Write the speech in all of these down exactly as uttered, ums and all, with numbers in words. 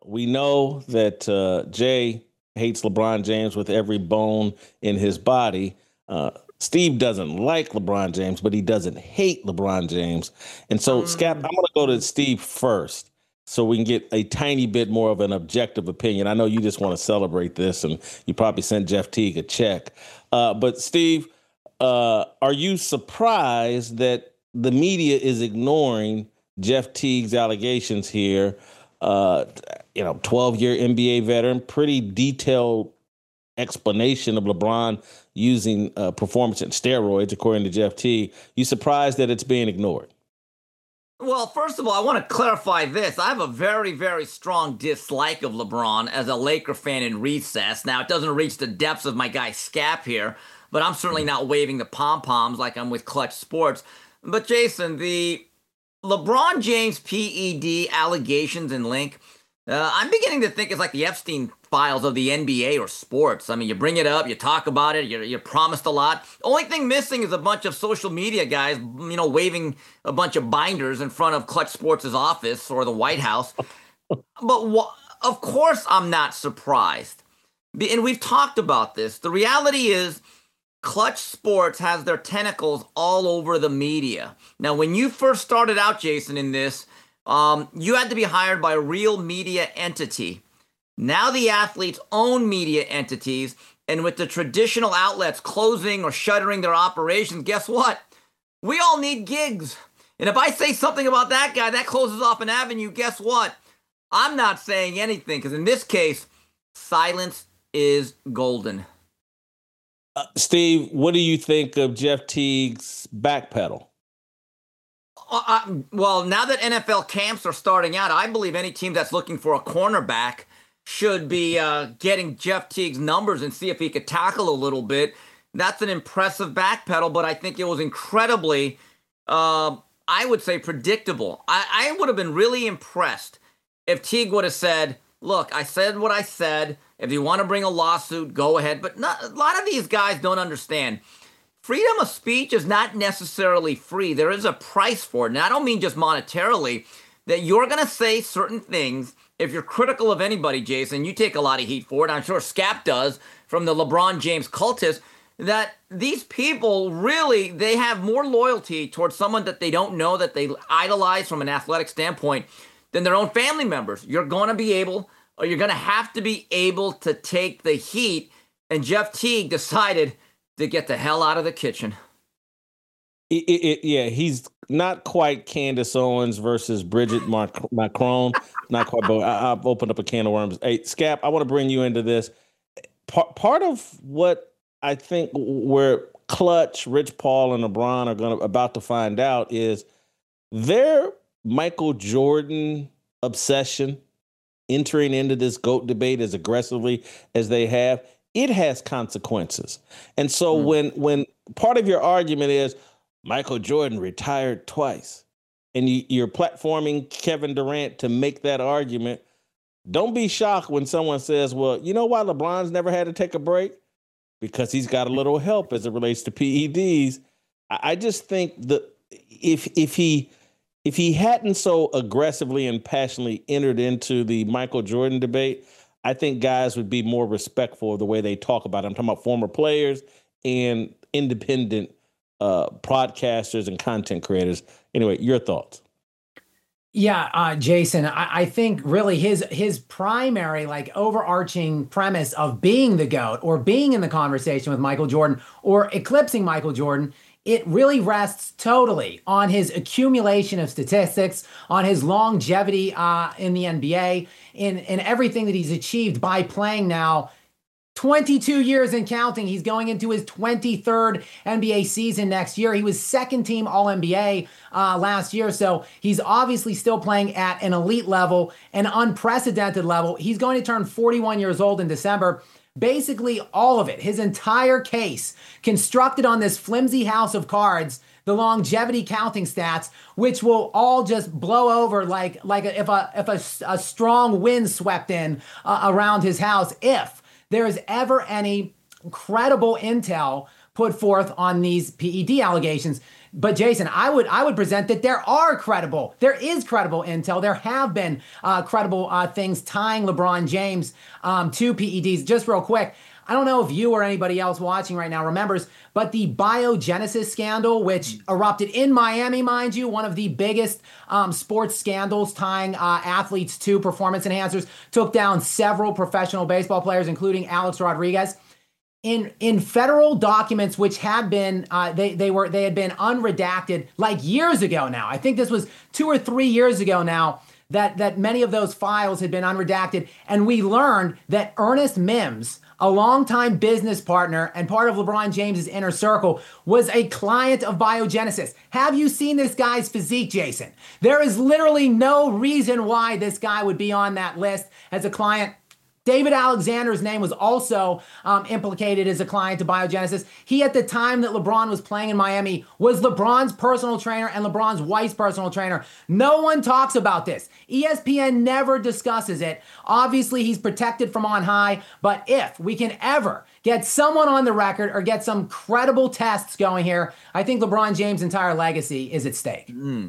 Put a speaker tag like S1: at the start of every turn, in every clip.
S1: we know that uh, Jay hates LeBron James with every bone in his body. Uh, Steve doesn't like LeBron James, but he doesn't hate LeBron James. And so, Scap,
S2: Um,
S1: I'm going to go to Steve first so we can get a tiny bit more of an objective opinion. I know you just want to celebrate this, and you probably sent Jeff Teague a check. Uh, but, Steve, uh, are you surprised that the media is ignoring Jeff Teague's allegations here? Uh, you know, twelve year N B A veteran, pretty detailed explanation of LeBron using uh, performance and steroids, according to Jeff Teague. You surprised that it's being ignored?
S2: Well, first of all, I want to clarify this. I have a very, very strong dislike of LeBron as a Laker fan in recess. Now, it doesn't reach the depths of my guy Scap here, but I'm certainly not waving the pom-poms like I'm with Clutch Sports. But, Jason, the LeBron James P E D allegations and link, uh, I'm beginning to think it's like the Epstein files of the N B A or sports. I mean, you bring it up, you talk about it, you you promised a lot. Only thing missing is a bunch of social media guys, you know, waving a bunch of binders in front of Clutch Sports' office or the White House. But wh- of course I'm not surprised. And we've talked about this. The reality is Clutch Sports has their tentacles all over the media. Now, when you first started out, Jason, in this, um, you had to be hired by a real media entity. Now the athletes own media entities, and with the traditional outlets closing or shuttering their operations, guess what? We all need gigs. And if I say something about that guy, that closes off an avenue, guess what? I'm not saying anything, because in this case, silence is golden.
S1: Uh, Steve, what do you think of Jeff Teague's backpedal?
S2: Uh, uh, well, now that N F L camps are starting out, I believe any team that's looking for a cornerback should be uh, getting Jeff Teague's numbers and see if he could tackle a little bit. That's an impressive backpedal, but I think it was incredibly, uh, I would say, predictable. I, I would have been really impressed if Teague would have said, look, I said what I said. If you want to bring a lawsuit, go ahead. But not, a lot of these guys don't understand. Freedom of speech is not necessarily free. There is a price for it. And I don't mean just monetarily, that you're going to say certain things. If you're critical of anybody, Jason, you take a lot of heat for it. I'm sure Scap does from the LeBron James cultists, that these people really, they have more loyalty towards someone that they don't know, that they idolize from an athletic standpoint, than their own family members. You're going to be able, or you're going to have to be able to take the heat. And Jeff Teague decided to get the hell out of the kitchen.
S1: It, it, yeah, he's not quite Candace Owens versus Bridget Mac- Macron. Not quite, but I, I've opened up a can of worms. Hey, Scap, I want to bring you into this. Part, part of what I think where Clutch, Rich Paul, and LeBron are going to about to find out is their Michael Jordan obsession entering into this GOAT debate as aggressively as they have. It has consequences. And so mm. when when part of your argument is Michael Jordan retired twice, and you, you're platforming Kevin Durant to make that argument, don't be shocked when someone says, well, you know why LeBron's never had to take a break? Because he's got a little help as it relates to P E Ds. I, I just think that if if he if he hadn't so aggressively and passionately entered into the Michael Jordan debate, I think guys would be more respectful of the way they talk about it. I'm talking about former players and independent uh, broadcasters and content creators. Anyway, your thoughts?
S3: Yeah, uh, Jason, I, I think really his his primary like overarching premise of being the GOAT or being in the conversation with Michael Jordan or eclipsing Michael Jordan, it really rests totally on his accumulation of statistics, on his longevity uh, in the N B A, in, in everything that he's achieved by playing now twenty-two years and counting. He's going into his twenty-third N B A season next year. He was second team All N B A uh, last year. So he's obviously still playing at an elite level, an unprecedented level. He's going to turn forty-one years old in December. Basically all of it, his entire case, constructed on this flimsy house of cards, the longevity counting stats, which will all just blow over like like if a if a, a strong wind swept in uh, around his house, if there is ever any credible intel put forth on these P E D allegations. But Jason, I would I would present that there are credible, there is credible intel. There have been uh, credible uh, things tying LeBron James um, to P E Ds. Just real quick, I don't know if you or anybody else watching right now remembers, but the biogenesis scandal, which erupted in Miami, mind you, one of the biggest um, sports scandals tying uh, athletes to performance enhancers, took down several professional baseball players, including Alex Rodriguez. In in federal documents, which had been uh, they they were they had been unredacted like years ago now. I think this was two or three years ago now that that many of those files had been unredacted, and we learned that Ernest Mims, a longtime business partner and part of LeBron James's inner circle, was a client of Biogenesis. Have you seen this guy's physique, Jason? There is literally no reason why this guy would be on that list as a client. David Alexander's name was also um, implicated as a client to Biogenesis. He, at the time that LeBron was playing in Miami, was LeBron's personal trainer and LeBron's wife's personal trainer. No one talks about this. E S P N never discusses it. Obviously, he's protected from on high, but if we can ever get someone on the record or get some credible tests going here, I think LeBron James' entire legacy is at stake.
S2: Mm.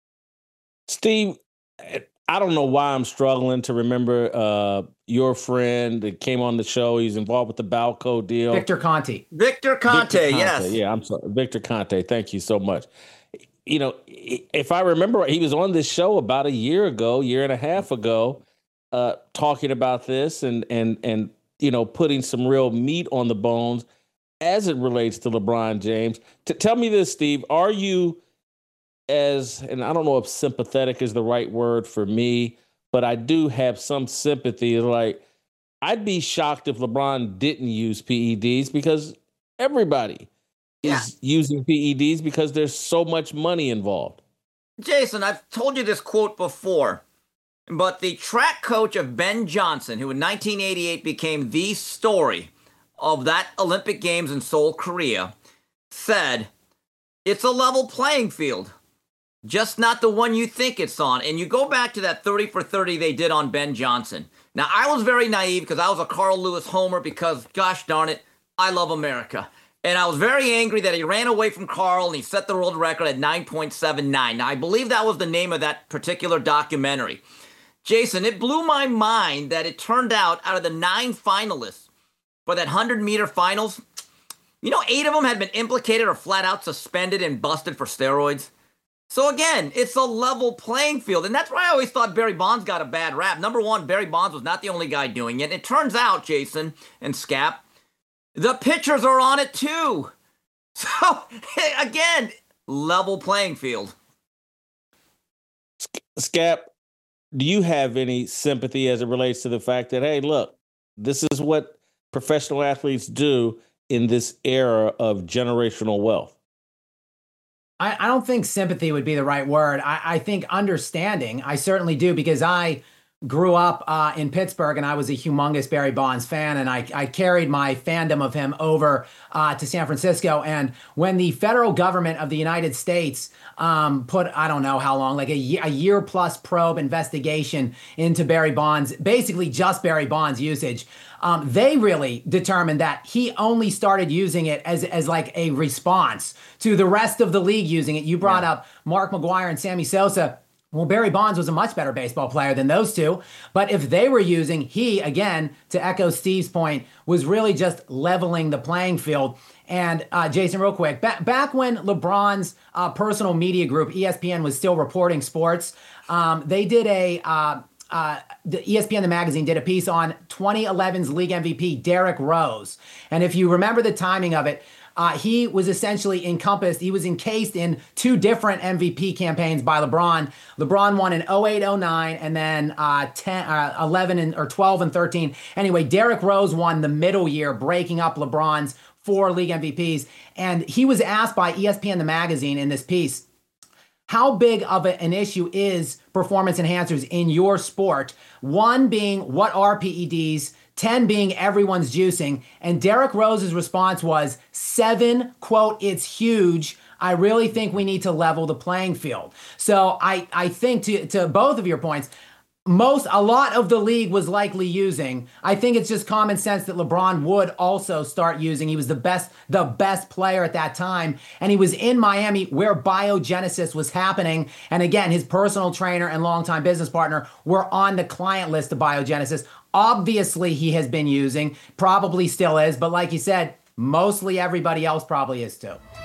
S1: Steve, I don't know why I'm struggling to remember uh, your friend that came on the show. He's involved with the Balco deal.
S3: Victor Conte.
S2: Victor Conte,
S1: Victor Conte,
S2: yes.
S1: Yeah, I'm sorry. Victor Conte, thank you so much. You know, if I remember right, he was on this show about a year ago, year and a half ago, uh, talking about this and and and you know, putting some real meat on the bones as it relates to LeBron James. T- tell me this, Steve, are you as, and I don't know if sympathetic is the right word for me, but I do have some sympathy. Like, I'd be shocked if LeBron didn't use P E Ds because everybody
S2: Yeah.
S1: is using P E Ds because there's so much money involved.
S2: Jason, I've told you this quote before, but the track coach of Ben Johnson, who in nineteen eighty-eight became the story of that Olympic Games in Seoul, Korea, said, "It's a level playing field. Just not the one you think it's on." And you go back to that thirty for thirty they did on Ben Johnson. Now, I was very naive because I was a Carl Lewis homer because, gosh darn it, I love America. And I was very angry that he ran away from Carl and he set the world record at nine point seven nine. Now, I believe that was the name of that particular documentary. Jason, it blew my mind that it turned out, out of the nine finalists for that one hundred meter finals, you know, eight of them had been implicated or flat out suspended and busted for steroids. So again, it's a level playing field. And that's why I always thought Barry Bonds got a bad rap. Number one, Barry Bonds was not the only guy doing it. It turns out, Jason and Scap, the pitchers are on it too. So again, level playing field.
S1: Scap, do you have any sympathy as it relates to the fact that, hey, look, this is what professional athletes do in this era of generational wealth?
S3: I, I don't think sympathy would be the right word. I, I think understanding, I certainly do, because I grew up uh, in Pittsburgh and I was a humongous Barry Bonds fan, and I, I carried my fandom of him over uh, to San Francisco. And when the federal government of the United States um, put, I don't know how long, like a year, a year plus probe investigation into Barry Bonds, basically just Barry Bonds usage, Um, they really determined that he only started using it as, as like a response to the rest of the league using it. You brought yeah. up Mark McGwire and Sammy Sosa. Well, Barry Bonds was a much better baseball player than those two. But if they were using, he, again, to echo Steve's point, was really just leveling the playing field. And uh, Jason, real quick, ba- back when LeBron's uh, personal media group, E S P N, was still reporting sports, um, they did a... Uh, Uh, the E S P N, the magazine, did a piece on twenty eleven's league M V P, Derrick Rose. And if you remember the timing of it, uh, he was essentially encompassed, he was encased in two different M V P campaigns by LeBron. LeBron won in oh eight oh nine and then uh, ten, uh, eleven and, or twelve and thirteen. Anyway, Derrick Rose won the middle year, breaking up LeBron's four league M V Ps. And he was asked by E S P N, the magazine, in this piece, how big of a, an issue is performance enhancers in your sport? One being, what are P E Ds? ten being, everyone's juicing. And Derrick Rose's response was, seven, quote, it's huge. I really think we need to level the playing field. So I, I think to, to both of your points, most, a lot of the league was likely using. I think it's just common sense that LeBron would also start using. He was the best, the best player at that time. And he was in Miami where biogenesis was happening. And again, his personal trainer and longtime business partner were on the client list of biogenesis. Obviously, he has been using, probably still is. But like you said, mostly everybody else probably is too.